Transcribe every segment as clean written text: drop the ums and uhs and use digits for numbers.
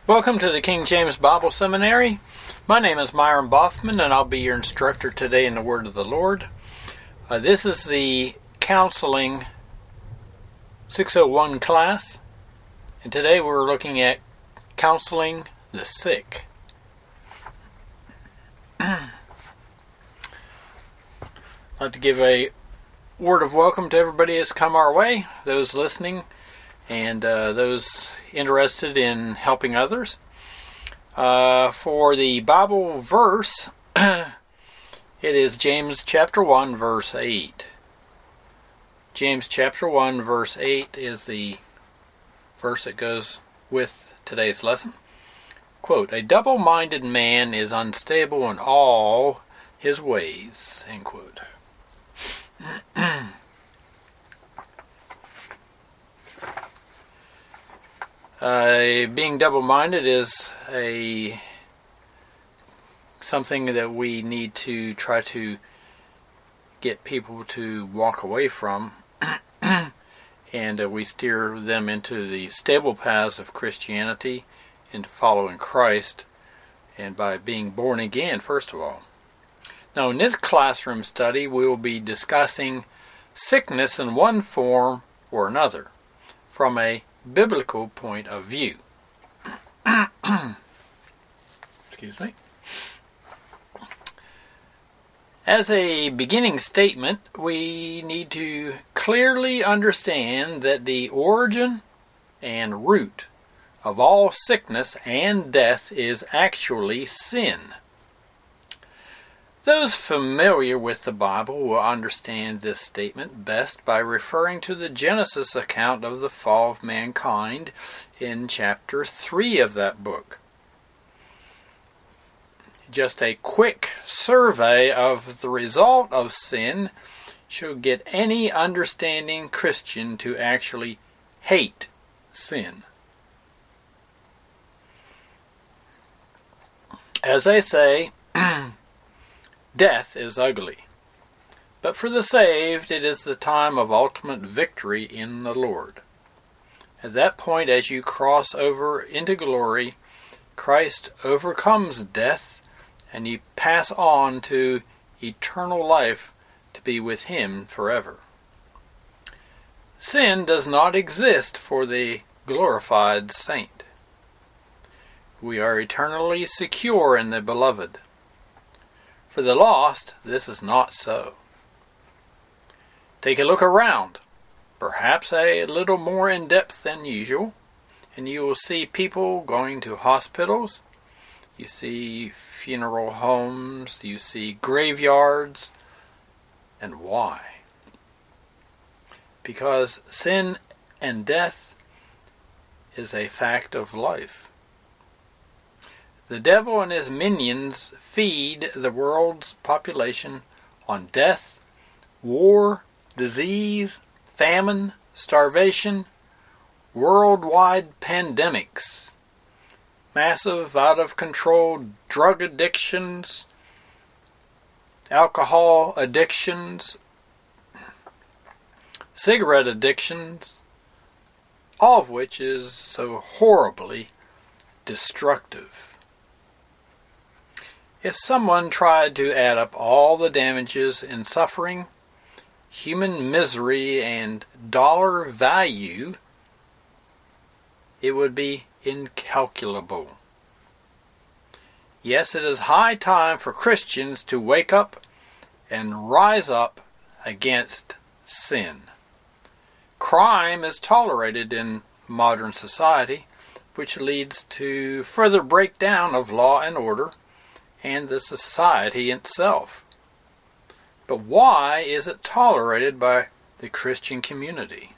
Welcome to the King James Bible Seminary. My name is Myron Boffman, and I'll be your instructor today in the Word of the Lord. This is the Counseling 601 class, and today we're looking at counseling the sick. I'd like to give a word of welcome to everybody that's come our way, those listening, and those interested in helping others. For the Bible verse, it is James chapter 1, verse 8. James chapter 1, verse 8 is the verse that goes with today's lesson. Quote, "A double-minded man is unstable in all his ways." End quote. Being double-minded is something that we need to try to get people to walk away from, and we steer them into the stable paths of Christianity, into following Christ, and by being born again, first of all. Now, in this classroom study, we will be discussing sickness in one form or another from a biblical point of view. Excuse me. As a beginning statement, we need to clearly understand that the origin and root of all sickness and death is actually sin. Those familiar with the Bible will understand this statement best by referring to the Genesis account of the fall of mankind in chapter 3 of that book. Just a quick survey of the result of sin should get any understanding Christian to actually hate sin. As they say, death is ugly, but for the saved it is the time of ultimate victory in the Lord. At that point, as you cross over into glory, Christ overcomes death, and you pass on to eternal life to be with Him forever. Sin does not exist for the glorified saint. We are eternally secure in the Beloved. For the lost, this is not so. Take a look around, perhaps a little more in depth than usual, and you will see people going to hospitals, you see funeral homes, you see graveyards. And why? Because sin and death is a fact of life. The devil and his minions feed the world's population on death, war, disease, famine, starvation, worldwide pandemics, massive out-of-control drug addictions, alcohol addictions, cigarette addictions, all of which is so horribly destructive. If someone tried to add up all the damages in suffering, human misery, and dollar value, it would be incalculable. Yes, it is high time for Christians to wake up and rise up against sin. Crime is tolerated in modern society, which leads to further breakdown of law and order and the society itself. But why is it tolerated by the Christian community?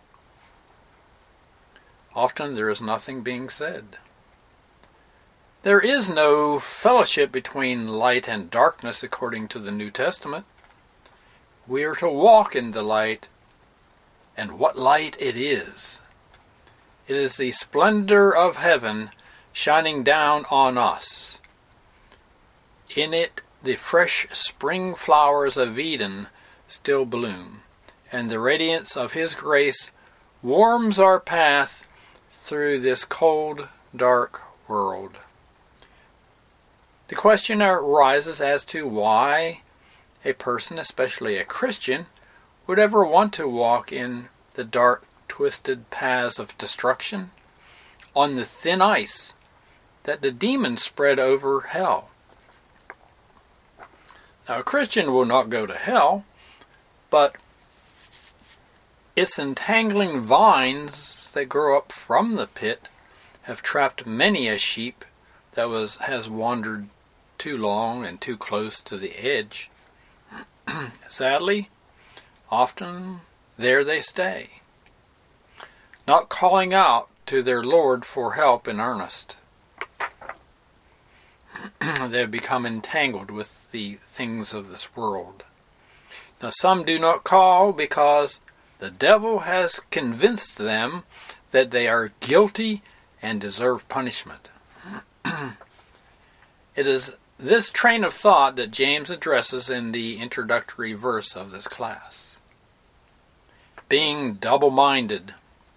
Often there is nothing being said. There is no fellowship between light and darkness according to the New Testament. We are to walk in the light, and what light it is! It is the splendor of heaven shining down on us. In it, the fresh spring flowers of Eden still bloom, and the radiance of His grace warms our path through this cold, dark world. The question arises as to why a person, especially a Christian, would ever want to walk in the dark, twisted paths of destruction, on the thin ice that the demons spread over hell. Now, a Christian will not go to hell, but its entangling vines that grow up from the pit have trapped many a sheep that has wandered too long and too close to the edge. Sadly, often there they stay, not calling out to their Lord for help in earnest. They have become entangled with the things of this world. Now, some do not call because the devil has convinced them that they are guilty and deserve punishment. It is this train of thought that James addresses in the introductory verse of this class. Being double-minded.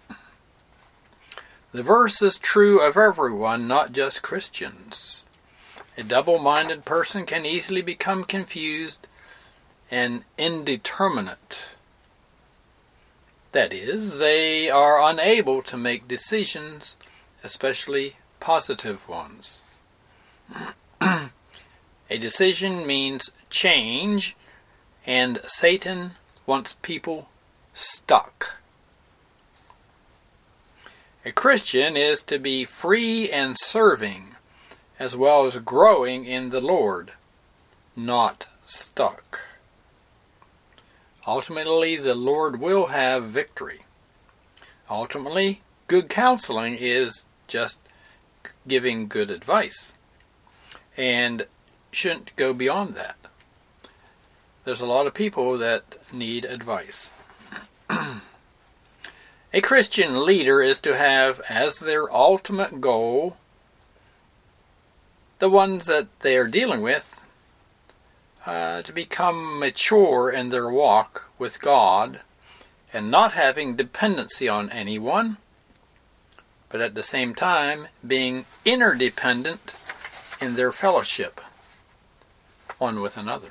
The verse is true of everyone, not just Christians. A double-minded person can easily become confused and indeterminate. That is, they are unable to make decisions, especially positive ones. A decision means change, and Satan wants people stuck. A Christian is to be free and serving, as well as growing in the Lord, not stuck. Ultimately, the Lord will have victory. Ultimately, good counseling is just giving good advice, and shouldn't go beyond that. There's a lot of people that need advice. A Christian leader is to have as their ultimate goal the ones that they are dealing with to become mature in their walk with God and not having dependency on anyone, but at the same time being interdependent in their fellowship one with another.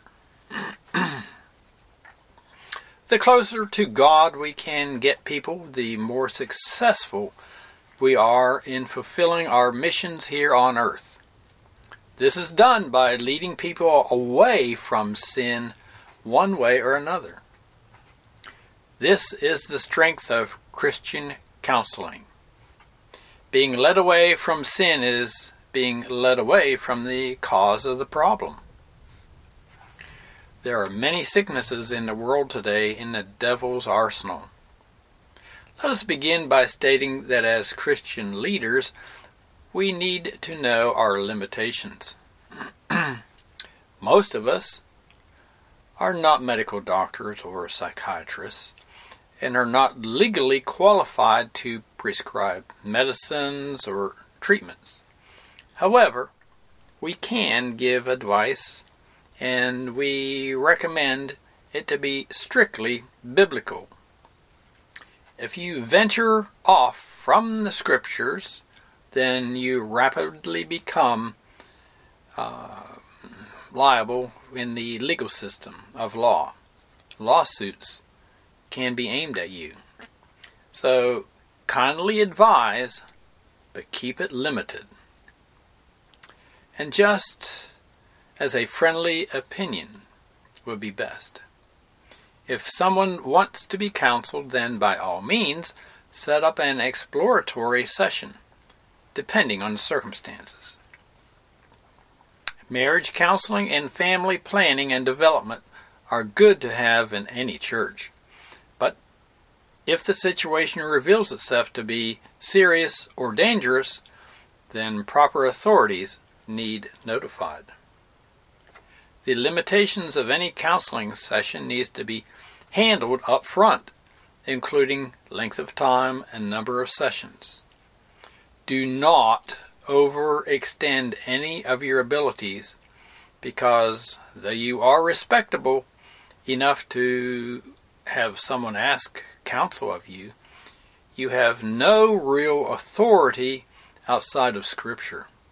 The closer to God we can get people, the more successful we are in fulfilling our missions here on earth. This is done by leading people away from sin one way or another. This is the strength of Christian counseling. Being led away from sin is being led away from the cause of the problem. There are many sicknesses in the world today in the devil's arsenal. Let us begin by stating that as Christian leaders, we need to know our limitations. Most of us are not medical doctors or psychiatrists and are not legally qualified to prescribe medicines or treatments. However, we can give advice, and we recommend it to be strictly biblical. If you venture off from the Scriptures, then you rapidly become liable in the legal system of law. Lawsuits can be aimed at you. So, kindly advise, but keep it limited. And just as a friendly opinion would be best. If someone wants to be counseled, then by all means, set up an exploratory session, depending on the circumstances. Marriage counseling and family planning and development are good to have in any church. But if the situation reveals itself to be serious or dangerous, then proper authorities need notified. The limitations of any counseling session needs to be handled up front, including length of time and number of sessions. Do not overextend any of your abilities, because though you are respectable enough to have someone ask counsel of you, you have no real authority outside of Scripture.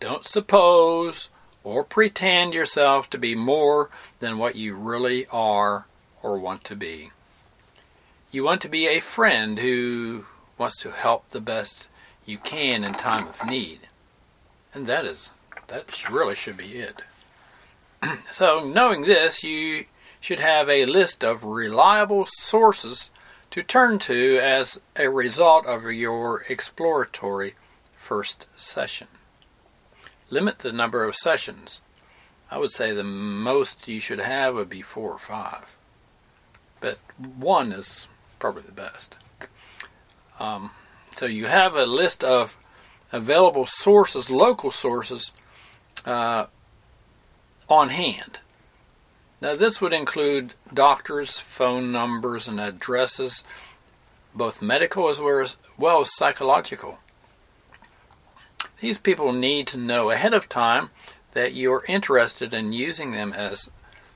Don't suppose or pretend yourself to be more than what you really are or want to be. You want to be a friend who wants to help the best you can in time of need. And that really should be it. So, knowing this, you should have a list of reliable sources to turn to as a result of your exploratory first session. Limit the number of sessions. I would say the most you should have would be 4 or 5. But 1 is probably the best. So you have a list of available sources, local sources, on hand. Now this would include doctors' phone numbers and addresses, both medical as well as psychological. These people need to know ahead of time that you're interested in using them as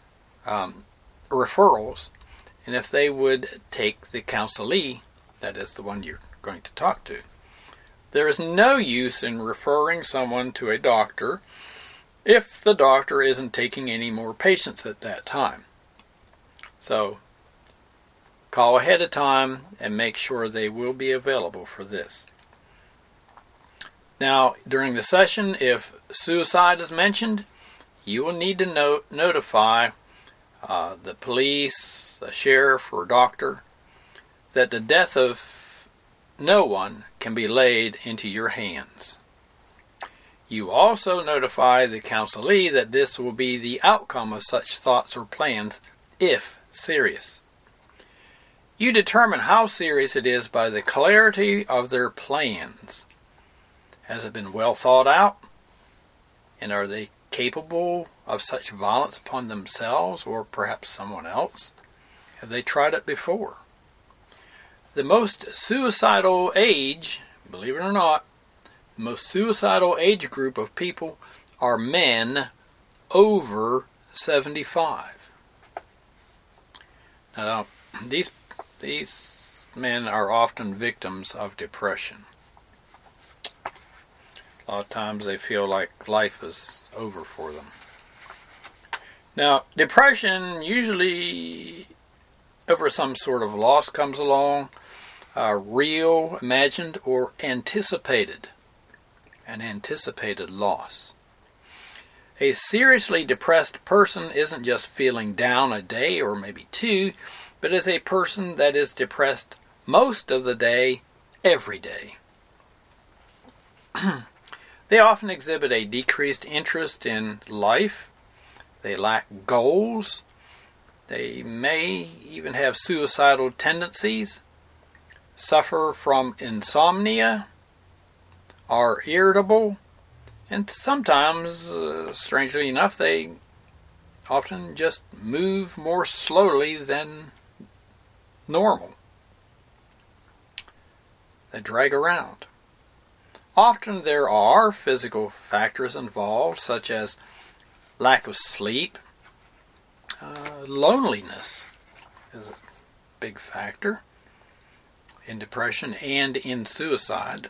referrals, and if they would take the counselee, that is the one you're going to talk to. There is no use in referring someone to a doctor if the doctor isn't taking any more patients at that time. So, call ahead of time and make sure they will be available for this. Now, during the session, if suicide is mentioned, you will need to notify the police, the sheriff, or doctor that the death of no one can be laid into your hands. You also notify the counselee that this will be the outcome of such thoughts or plans, if serious. You determine how serious it is by the clarity of their plans. Has it been well thought out? And are they capable of such violence upon themselves or perhaps someone else? Have they tried it before? The most suicidal age, believe it or not, the most suicidal age group of people are men over 75. Now, these men are often victims of depression. A lot of times they feel like life is over for them. Now, depression usually over some sort of loss comes along, real, imagined, or anticipated. An anticipated loss. A seriously depressed person isn't just feeling down a day or maybe 2, but is a person that is depressed most of the day, every day. They often exhibit a decreased interest in life. They lack goals. They may even have suicidal tendencies, suffer from insomnia, are irritable, and sometimes, strangely enough, they often just move more slowly than normal. They drag around. Often there are physical factors involved, such as lack of sleep. Loneliness is a big factor in depression and in suicide.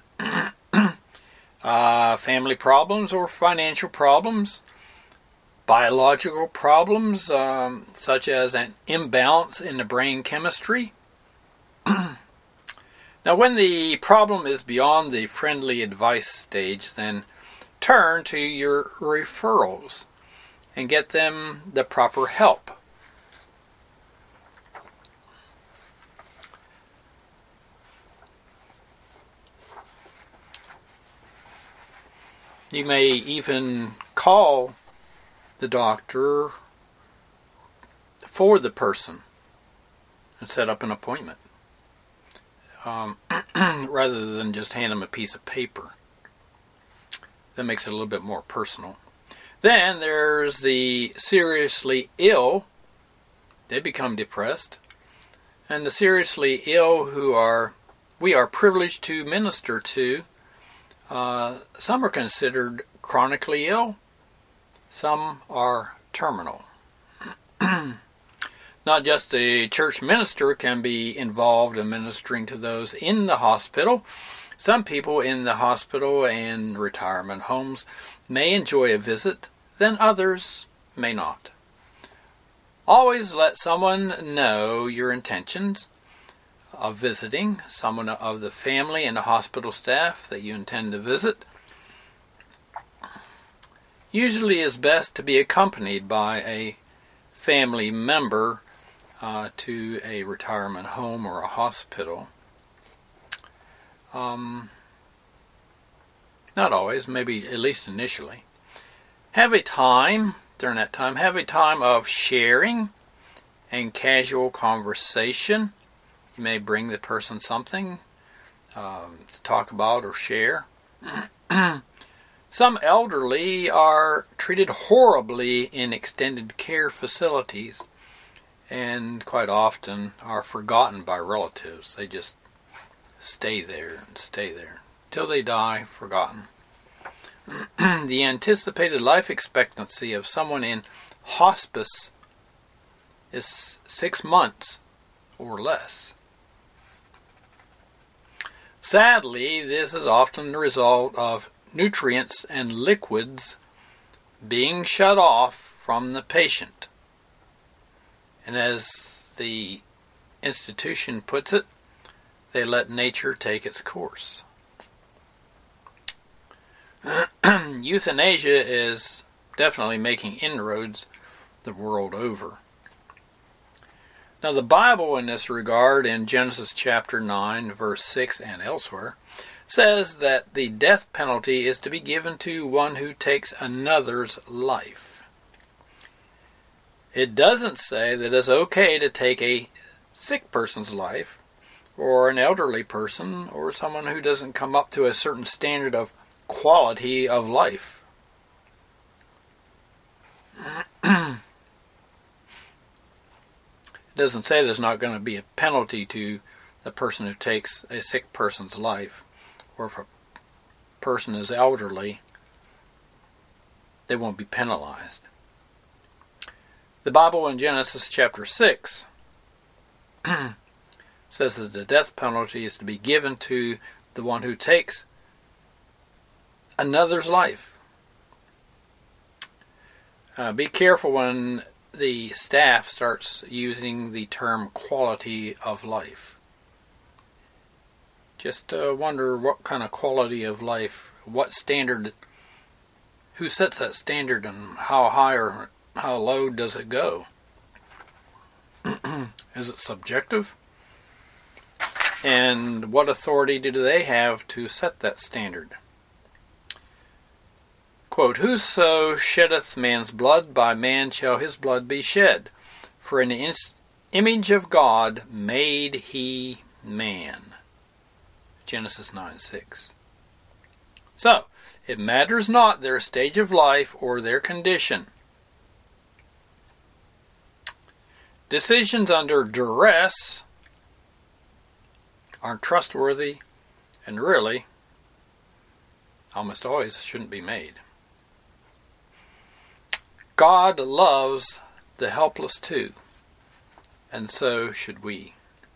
Family problems or financial problems. Biological problems, such as an imbalance in the brain chemistry. Now, when the problem is beyond the friendly advice stage, then turn to your referrals and get them the proper help. You may even call the doctor for the person and set up an appointment. Rather than just hand them a piece of paper. That makes it a little bit more personal. Then there's the seriously ill. They become depressed. And the seriously ill we are privileged to minister to. Some are considered chronically ill. Some are terminal. Not just the church minister can be involved in ministering to those in the hospital, Some people in the hospital and retirement homes may enjoy a visit, then others may not. Always let someone know your intentions of visiting, someone of the family and the hospital staff that you intend to visit. Usually it's best to be accompanied by a family member to a retirement home or a hospital. Not always, maybe at least initially. During that time, have a time of sharing and casual conversation. You may bring the person something to talk about or share. Some elderly are treated horribly in extended care facilities and quite often are forgotten by relatives. They just stay there till they die, forgotten. The anticipated life expectancy of someone in hospice is 6 months or less. Sadly, this is often the result of nutrients and liquids being shut off from the patient. And as the institution puts it, they let nature take its course. Euthanasia is definitely making inroads the world over. Now the Bible in this regard, in Genesis chapter 9, verse 6 and elsewhere, says that the death penalty is to be given to one who takes another's life. It doesn't say that it's okay to take a sick person's life, or an elderly person, or someone who doesn't come up to a certain standard of quality of life. It doesn't say there's not going to be a penalty to the person who takes a sick person's life, or if a person is elderly, they won't be penalized. The Bible in Genesis chapter 6 says that the death penalty is to be given to the one who takes another's life. Be careful when the staff starts using the term quality of life. Just wonder what kind of quality of life, what standard, who sets that standard, and how high or how low does it go? Is it subjective? And what authority do they have to set that standard? Quote, "Whoso sheddeth man's blood, by man shall his blood be shed. For in the image of God made he man." Genesis 9:6. So, it matters not their stage of life or their condition. Decisions under duress aren't trustworthy and really almost always shouldn't be made. God loves the helpless too, and so should we.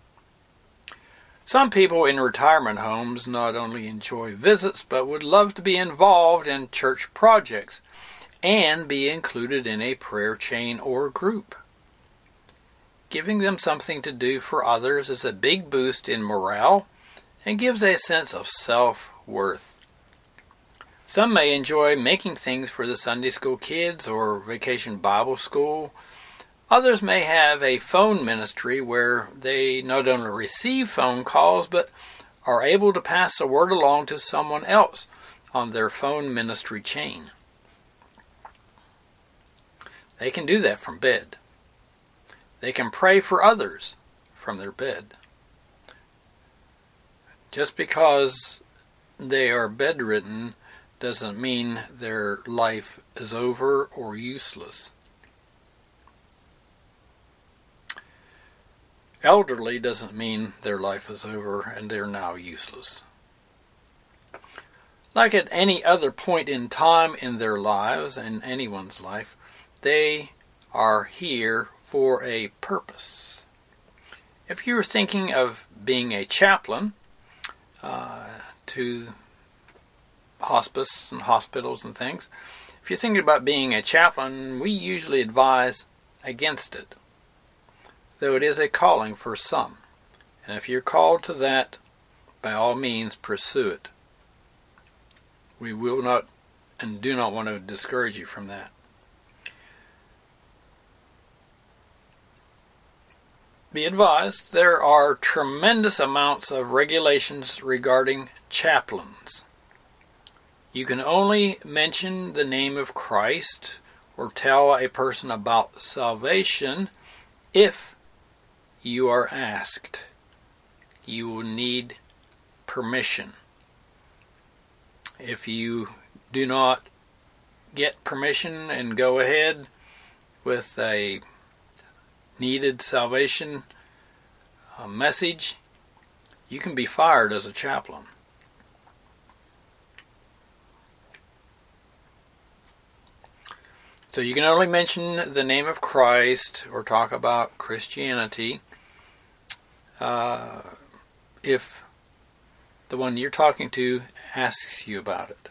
Some people in retirement homes not only enjoy visits, but would love to be involved in church projects and be included in a prayer chain or group. Giving them something to do for others is a big boost in morale and gives a sense of self-worth. Some may enjoy making things for the Sunday school kids or Vacation Bible School. Others may have a phone ministry where they not only receive phone calls, but are able to pass the word along to someone else on their phone ministry chain. They can do that from bed. They can pray for others from their bed. Just because they are bedridden doesn't mean their life is over or useless. Elderly doesn't mean their life is over and they're now useless. Like at any other point in time in their lives, in anyone's life, they are here for a purpose. If you're thinking of being a chaplain to hospice and hospitals and things. If you're thinking about being a chaplain, we usually advise against it, though it is a calling for some. And if you're called to that, by all means pursue it. We will not and do not want to discourage you from that. Be advised, there are tremendous amounts of regulations regarding chaplains. You can only mention the name of Christ or tell a person about salvation if you are asked. You will need permission. If you do not get permission and go ahead with a needed salvation message, you can be fired as a chaplain. So you can only mention the name of Christ or talk about Christianity if the one you're talking to asks you about it.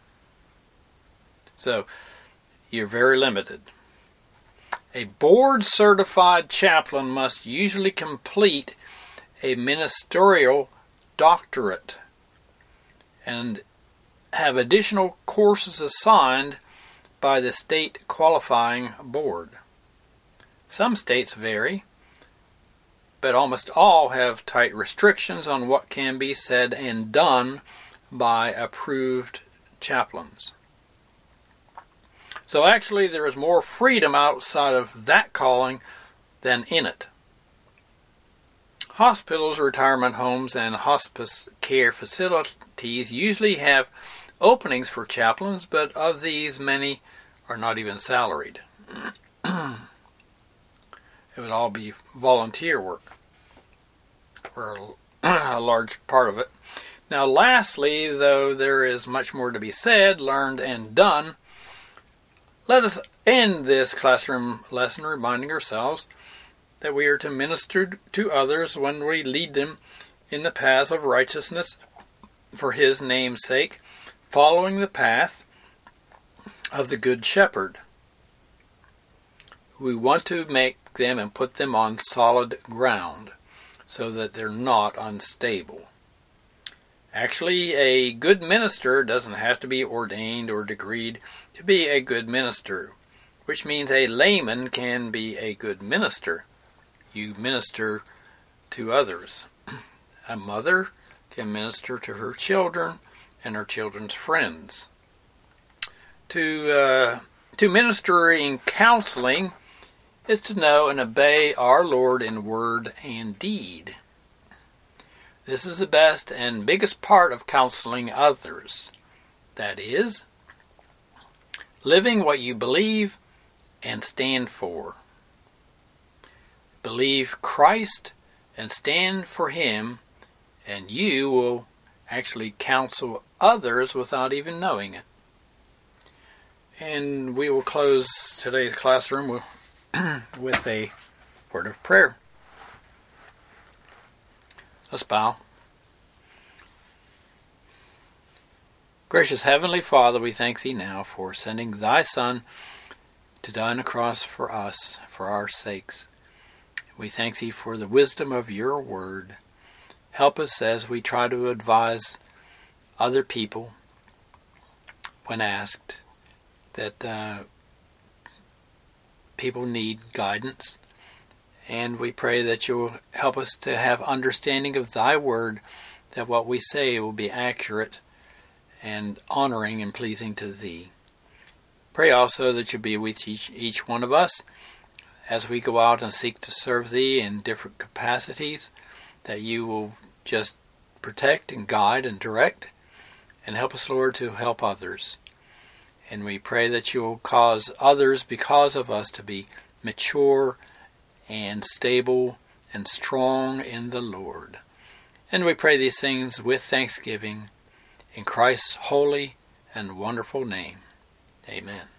So you're very limited. A board-certified chaplain must usually complete a ministerial doctorate and have additional courses assigned by the state qualifying board. Some states vary, but almost all have tight restrictions on what can be said and done by approved chaplains. So actually there is more freedom outside of that calling than in it. Hospitals, retirement homes, and hospice care facilities usually have openings for chaplains, but of these many are not even salaried. It would all be volunteer work, or a large part of it. Now lastly, though there is much more to be said, learned, and done, let us end this classroom lesson reminding ourselves that we are to minister to others when we lead them in the paths of righteousness for His name's sake, following the path of the Good Shepherd. We want to make them and put them on solid ground so that they're not unstable. Actually, a good minister doesn't have to be ordained or degreed to be a good minister, which means a layman can be a good minister. You minister to others. A mother can minister to her children and her children's friends. To minister in counseling is to know and obey our Lord in word and deed. This is the best and biggest part of counseling others. That is, living what you believe and stand for. Believe Christ and stand for Him, and you will actually counsel others without even knowing it. And we will close today's classroom with a word of prayer. Let's bow. Gracious Heavenly Father, we thank Thee now for sending Thy Son to die on the cross for us, for our sakes. We thank Thee for the wisdom of Your word. Help us as we try to advise other people when asked that people need guidance. And we pray that You'll help us to have understanding of Thy word, that what we say will be accurate and honoring and pleasing to Thee. Pray also that You be with each one of us as we go out and seek to serve Thee in different capacities, that You will just protect and guide and direct, and help us, Lord, to help others. And we pray that You will cause others, because of us, to be mature and stable and strong in the Lord. And we pray these things with thanksgiving in Christ's holy and wonderful name. Amen.